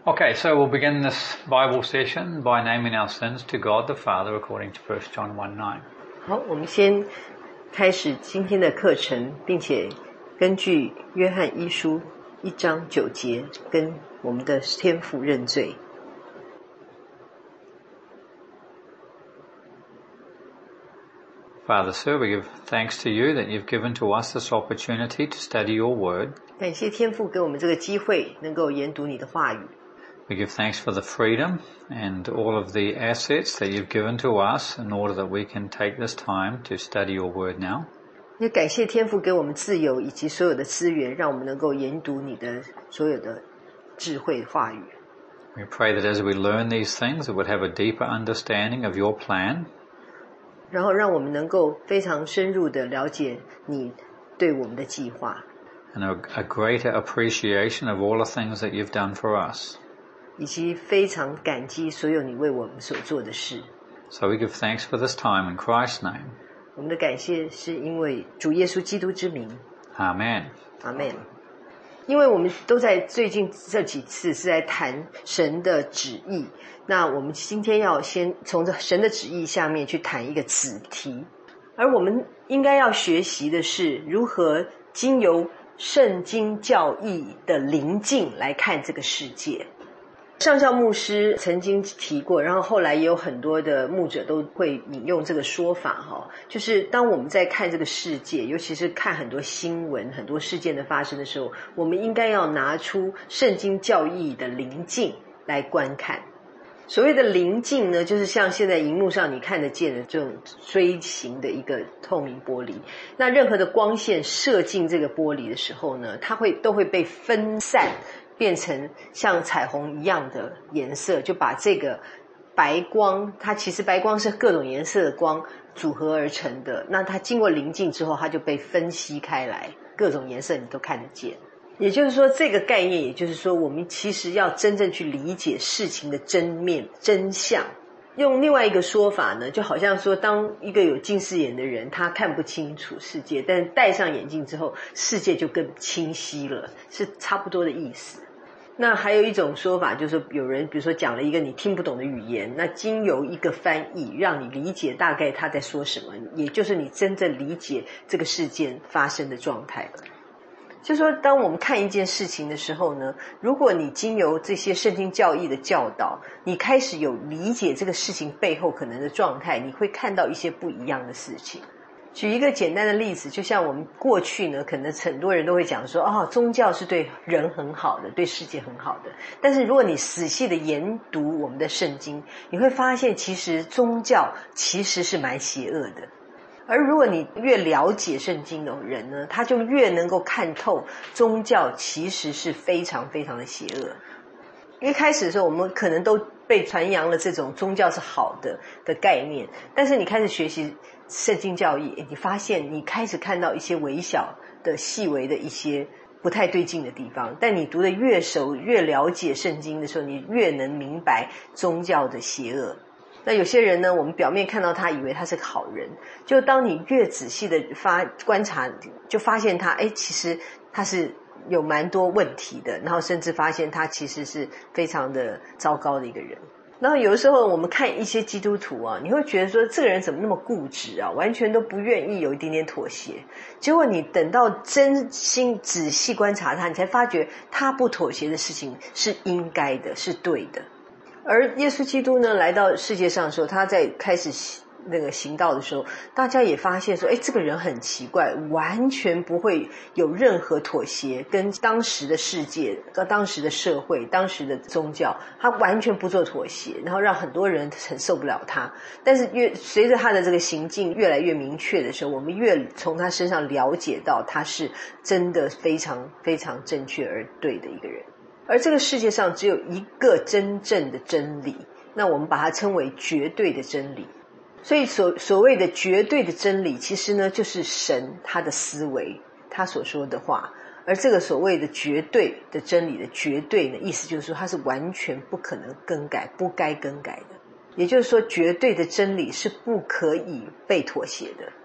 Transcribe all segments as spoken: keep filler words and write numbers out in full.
Okay, so we'll begin this Bible session by naming our sins to God the Father according to First John one nine. 好，我们先开始今天的课程，并且根据约翰一书一章九节跟我们的天父认罪。 Father, sir, we give thanks to you that you've given to us this opportunity to study your word. 感谢天父给我们这个机会，能够研读你的话语。 We give thanks for the freedom and all of the assets that you've given to us in order that we can take this time to study your word now. 也感谢天父给我们自由以及所有的资源，让我们能够研读你的所有的智慧话语。 We pray that as we learn these things, it would have a deeper understanding of your plan. 然后让我们能够非常深入的了解你对我们的计划。 And a, a greater appreciation of all the things that you've done for us. 以及非常感激所有你为我们所做的事。 So we give thanks for this time in Christ's name. 我们的感谢是因为主耶稣基督之名。 Amen. 阿们。因为我们都在最近这几次是在谈神的旨意，那我们今天要先从神的旨意下面去谈一个子题，而我们应该要学习的是如何经由圣经教义的灵境来看这个世界。上校牧师曾经提过，然后后来也有很多的牧者都会引用这个说法，就是当我们在看这个世界，尤其是看很多新闻很多事件的发生的时候，我们应该要拿出圣经教义的灵镜来观看。所谓的灵镜呢，就是像现在荧幕上你看得见的这种锥形的一个透明玻璃，那任何的光线射进这个玻璃的时候呢，它会都会被分散变成像彩虹一样的颜色，就把这个白光，它其实白光是各种颜色的光组合而成的，那它经过灵镜之后，它就被分析开来，各种颜色你都看得见。也就是说，这个概念也就是说，我们其实要真正去理解事情的真面真相。用另外一个说法呢，就好像说当一个有近视眼的人，他看不清楚世界，但是戴上眼镜之后，世界就更清晰了，是差不多的意思。那还有一种说法，就是有人比如说讲了一个你听不懂的语言，那经由一个翻译让你理解大概他在说什么，也就是你真正理解这个事件发生的状态了。就说当我们看一件事情的时候呢，如果你经由这些圣经教义的教导，你开始有理解这个事情背后可能的状态，你会看到一些不一样的事情。举一个简单的例子，就像我们过去呢，可能很多人都会讲说，哦，宗教是对人很好的，对世界很好的。但是如果你仔细的研读我们的圣经，你会发现其实宗教其实是蛮邪恶的。而如果你越了解圣经的人呢，他就越能够看透宗教其实是非常非常的邪恶。因为开始的时候我们可能都被传扬了这种宗教是好的的概念，但是你开始学习圣经教义，你发现你开始看到一些微小的细微的一些不太对劲的地方，但你读得越熟越了解圣经的时候，你越能明白宗教的邪恶。那有些人呢，我们表面看到他以为他是个好人，就当你越仔细的发观察，就发现他诶其实他是有蛮多问题的，然后甚至发现他其实是非常的糟糕的一个人。然后有的时候我们看一些基督徒啊，你会觉得说这个人怎么那么固执啊，完全都不愿意有一点点妥协。结果你等到真心仔细观察他，你才发觉他不妥协的事情是应该的，是对的。而耶稣基督呢，来到世界上的时候，他在开始那个行道的时候，大家也发现说，诶，这个人很奇怪，完全不会有任何妥协，跟当时的世界、跟当时的社会、当时的宗教，他完全不做妥协，然后让很多人很受不了他。但是越随着他的这个行径越来越明确的时候，我们越从他身上了解到他是真的非常非常正确而对的一个人。而这个世界上只有一个真正的真理，那我们把它称为绝对的真理。所以所所谓的绝对的真理，其实呢就是神他的思维，他所说的话。而这个所谓的绝对的真理的绝对呢，意思就是说它是完全不可能更改，不该更改的。也就是说，绝对的真理是不可以被妥协的。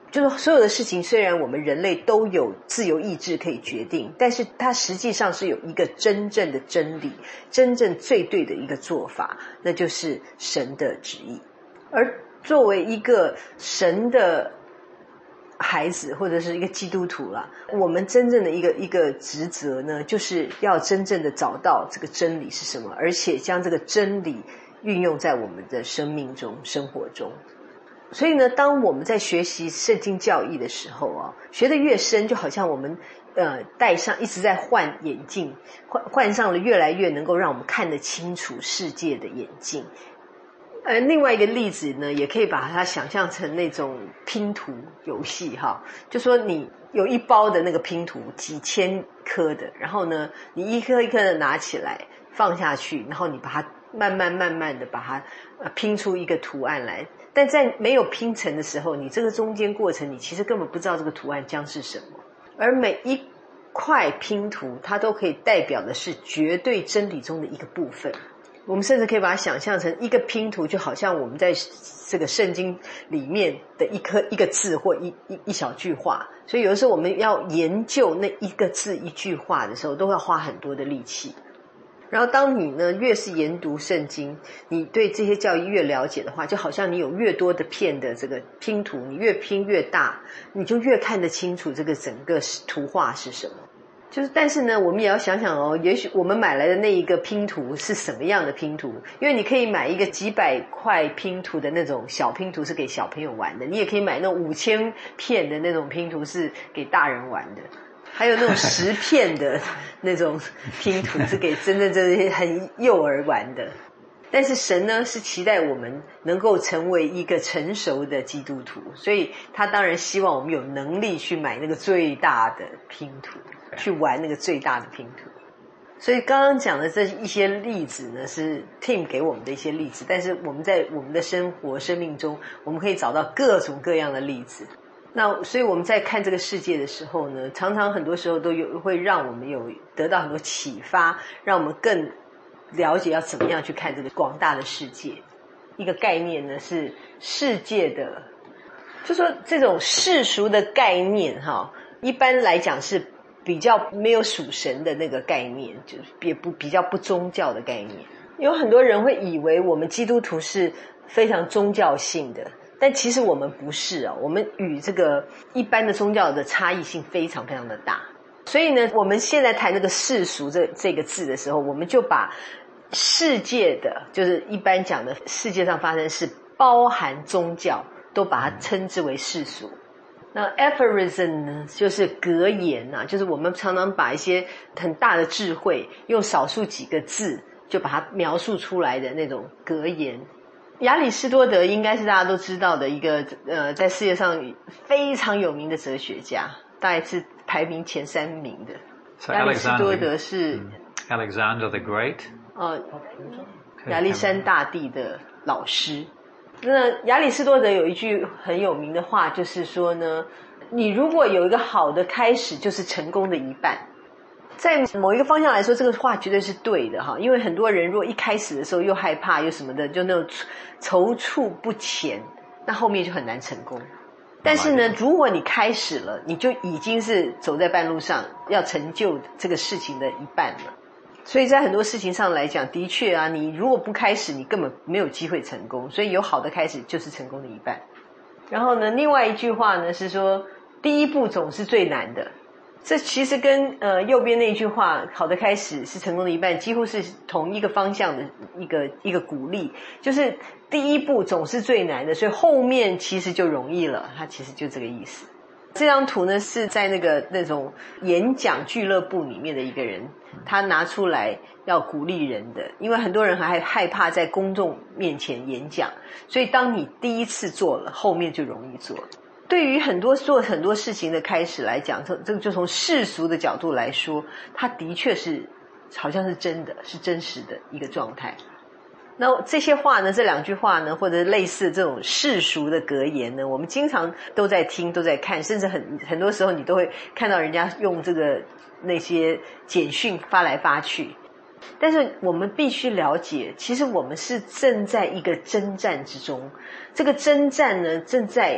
就是所有的事情，虽然我们人类都有自由意志可以决定，但是它实际上是有一个真正的真理，真正最对的一个做法，那就是神的旨意。而作为一个神的孩子或者是一个基督徒啦，我们真正的一个一个职责呢，就是要真正的找到这个真理是什么，而且将这个真理运用在我们的生命中、生活中。所以呢，当我们在学习圣经教义的时候啊，学得越深，就好像我们呃戴上一直在换眼镜，换换上了越来越能够让我们看得清楚世界的眼镜。呃，另外一个例子呢，也可以把它想象成那种拼图游戏哈，就说你有一包的那个拼图，几千颗的，然后呢，你一颗一颗的拿起来放下去，然后你把它慢慢慢慢的把它呃拼出一个图案来。但在没有拼成的时候，你这个中间过程，你其实根本不知道这个图案将是什么。而每一块拼图，它都可以代表的是绝对真理中的一个部分。我们甚至可以把它想象成一个拼图，就好像我们在这个圣经里面的一颗一个字或一一一小句话。所以有的时候我们要研究那一个字一句话的时候，都要花很多的力气。然后当你呢越是研读圣经，你对这些教义越了解的话，就好像你有越多的片的这个拼图，你越拼越大，你就越看得清楚这个整个图画是什么。就是但是呢，我们也要想想哦，也许我们买来的那一个拼图是什么样的拼图，因为你可以买一个几百块拼图的那种小拼图是给小朋友玩的，你也可以买那种五千片的那种拼图是给大人玩的，还有那种十片的那种拼图是给真正这些很幼儿玩的。但是神呢是期待我们能够成为一个成熟的基督徒，所以他当然希望我们有能力去买那个最大的拼图，去玩那个最大的拼图。所以刚刚讲的这一些例子呢，是 Tim 给我们的一些例子，但是我们在我们的生活生命中，我们可以找到各种各样的例子。那所以我们在看这个世界的时候呢，常常很多时候都有会让我们有得到很多启发，让我们更了解要怎么样去看这个广大的世界。一个概念呢是世界的，就说这种世俗的概念哈，一般来讲是比较没有属神的那个概念，就是也不比较不宗教的概念。有很多人会以为我们基督徒是非常宗教性的，但其实我们不是啊，我们与这个一般的宗教的差异性非常非常的大。所以呢，我们现在谈这个世俗这这个字的时候，我们就把世界的，就是一般讲的世界上发生的事，包含宗教，都把它称之为世俗。那 aphorism 呢，就是格言啊，就是我们常常把一些很大的智慧用少数几个字就把它描述出来的那种格言。亚里士多德应该是大家都知道的一个呃，在世界上非常有名的哲学家，大概是排名前三名的。 So 亚里士多德是 Alexander the Great， 呃，亚历山大帝的老师。那亚里士多德有一句很有名的话，就是说呢，你如果有一个好的开始，就是成功的一半。在某一个方向来说，这个话绝对是对的哈，因为很多人如果一开始的时候又害怕又什么的，就那种踌躇不前，那后面就很难成功。但是呢，如果你开始了，你就已经是走在半路上，要成就这个事情的一半了。所以在很多事情上来讲，的确啊，你如果不开始，你根本没有机会成功。所以有好的开始就是成功的一半。然后呢，另外一句话呢是说，第一步总是最难的。这其实跟呃右边那句话好的开始是成功的一半几乎是同一个方向的一个一个鼓励，就是第一步总是最难的，所以后面其实就容易了，它其实就这个意思。这张图呢是在那个那种演讲俱乐部里面的一个人，他拿出来要鼓励人的，因为很多人还害怕在公众面前演讲，所以当你第一次做了，后面就容易做了。对于很多做很多事情的开始来讲，这个就从世俗的角度来说，它的确是好像是真的，是真实的一个状态。那这些话呢，这两句话呢，或者类似这种世俗的格言呢，我们经常都在听，都在看，甚至很很多时候你都会看到人家用这个那些简讯发来发去。但是我们必须了解，其实我们是正在一个征战之中，这个征战呢正在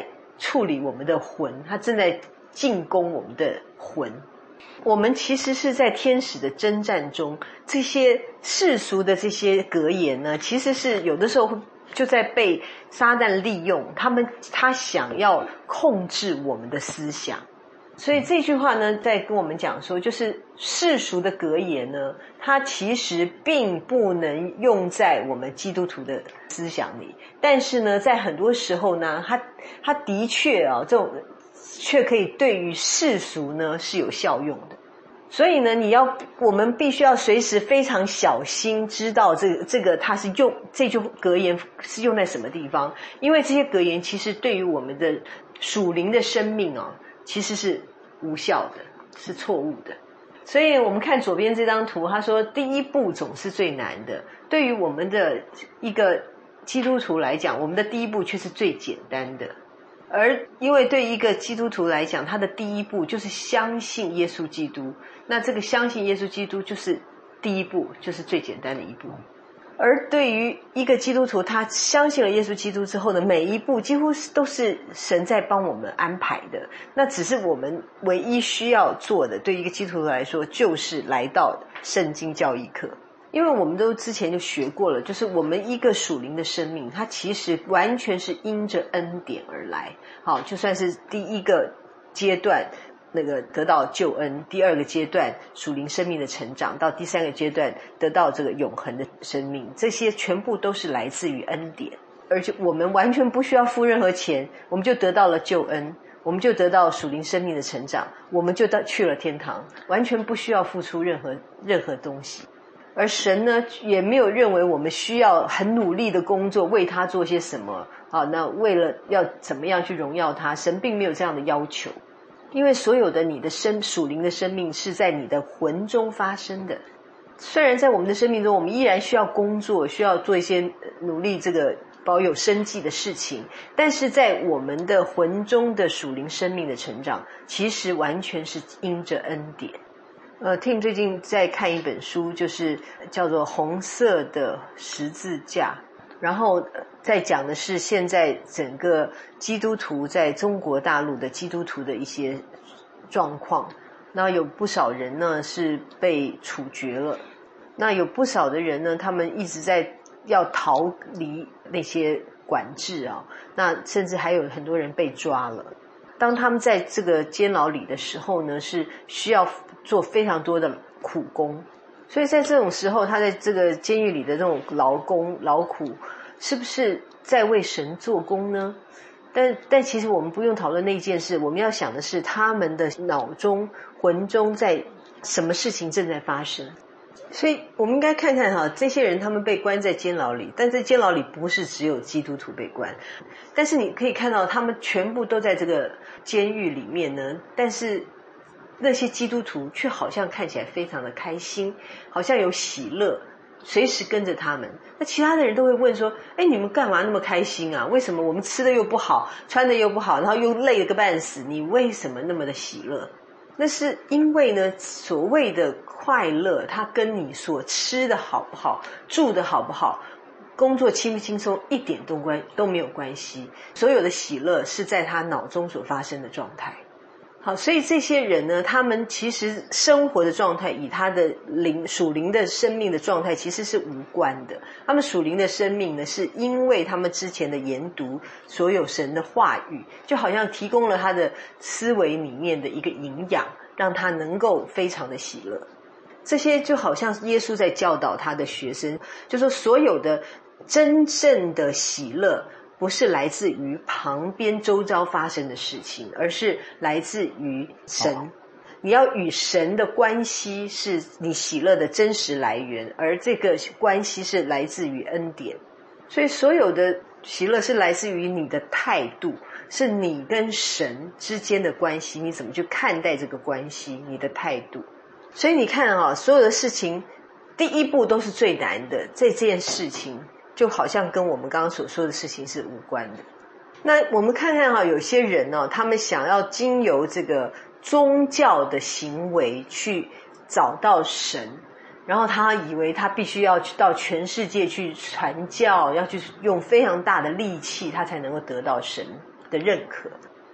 处理我们的魂，他正在进攻我们的魂。我们其实是在天使的征战中，这些世俗的这些格言呢，其实是有的时候就在被撒旦利用，他们他想要控制我们的思想。所以这句话呢，在跟我们讲说，就是世俗的格言呢，它其实并不能用在我们基督徒的思想里，但是呢，在很多时候呢，它它的确啊，这种却可以对于世俗呢是有效用的。所以呢，你要我们必须要随时非常小心，知道这个这个它是用这句格言是用在什么地方，因为这些格言其实对于我们的属灵的生命啊，其实是无效的，是错误的。所以我们看左边这张图，他说第一步总是最难的，对于我们的一个基督徒来讲，我们的第一步却是最简单的。而因为对一个基督徒来讲，他的第一步就是相信耶稣基督，那这个相信耶稣基督就是第一步，就是最简单的一步。而对于一个基督徒，他相信了耶稣基督之后呢，每一步几乎都是神在帮我们安排的，那只是我们唯一需要做的，对于一个基督徒来说，就是来到圣经教义课。因为我们都之前就学过了，就是我们一个属灵的生命，它其实完全是因着恩典而来。好，就算是第一个阶段那个得到救恩，第二个阶段属灵生命的成长，到第三个阶段得到这个永恒的生命，这些全部都是来自于恩典，而且我们完全不需要付任何钱，我们就得到了救恩，我们就得到属灵生命的成长，我们就到去了天堂，完全不需要付出任何任何东西。而神呢，也没有认为我们需要很努力的工作，为他做些什么啊？那为了要怎么样去荣耀他，神并没有这样的要求。因为所有的你的生属灵的生命是在你的魂中发生的。虽然在我们的生命中，我们依然需要工作，需要做一些努力这个保有生计的事情，但是在我们的魂中的属灵生命的成长，其实完全是因着恩典。呃 Tim 最近在看一本书，就是叫做《红色的十字架》，然后在讲的是现在整个基督徒在中国大陆的基督徒的一些状况。那有不少人呢是被处决了，那有不少的人呢，他们一直在要逃离那些管制啊，那甚至还有很多人被抓了。当他们在这个监牢里的时候呢，是需要做非常多的苦工，所以在这种时候，他在这个监狱里的这种劳工劳苦，是不是在为神做工呢？但但其实我们不用讨论那件事，我们要想的是他们的脑中魂中在什么事情正在发生。所以我们应该看看哈，这些人他们被关在监牢里，但在监牢里不是只有基督徒被关，但是你可以看到他们全部都在这个监狱里面呢，但是那些基督徒却好像看起来非常的开心，好像有喜乐随时跟着他们。那其他的人都会问说，哎，你们干嘛那么开心啊？为什么我们吃的又不好，穿的又不好，然后又累了个半死，你为什么那么的喜乐？那是因为呢，所谓的快乐，它跟你所吃的好不好，住的好不好，工作轻不轻松一点都关都没有关系。所有的喜乐是在他脑中所发生的状态。好，所以这些人呢，他们其实生活的状态与他的灵属灵的生命的状态其实是无关的。他们属灵的生命呢，是因为他们之前的研读所有神的话语，就好像提供了他的思维里面的一个营养，让他能够非常的喜乐。这些就好像耶稣在教导他的学生，就说所有的真正的喜乐不是来自于旁边周遭发生的事情，而是来自于神。你要与神的关系是你喜乐的真实来源，而这个关系是来自于恩典。所以所有的喜乐是来自于你的态度，是你跟神之间的关系，你怎么去看待这个关系，你的态度。所以你看啊，所有的事情第一步都是最难的，这件事情就好像跟我们刚刚所说的事情是无关的。那我们看看哈，有些人呢、哦，他们想要经由这个宗教的行为去找到神，然后他以为他必须要去到全世界去传教，要去用非常大的力气，他才能够得到神的认可。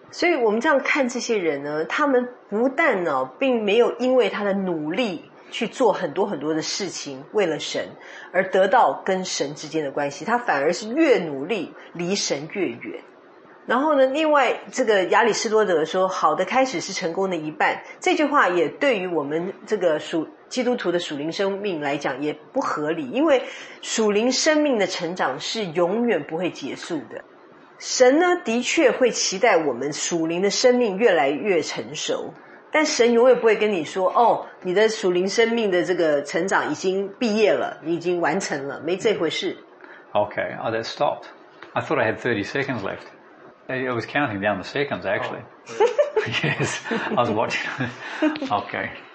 所以我们这样看这些人呢，他们不但呢，并没有因为他的努力去做很多很多的事情，为了神而得到跟神之间的关系，他反而是越努力离神越远。然后呢，另外这个亚里士多德说，好的开始是成功的一半，这句话也对于我们这个属基督徒的属灵生命来讲也不合理，因为属灵生命的成长是永远不会结束的。神呢，的确会期待我们属灵的生命越来越成熟，但神永远不会跟你说，哦，你的属灵生命的这个成长已经毕业了，你已经完成了，没这回事。 Okay, oh, that stopped. I thought I had thirty seconds left. I was counting down the seconds, actually. Oh. Yes, I was watching. Okay.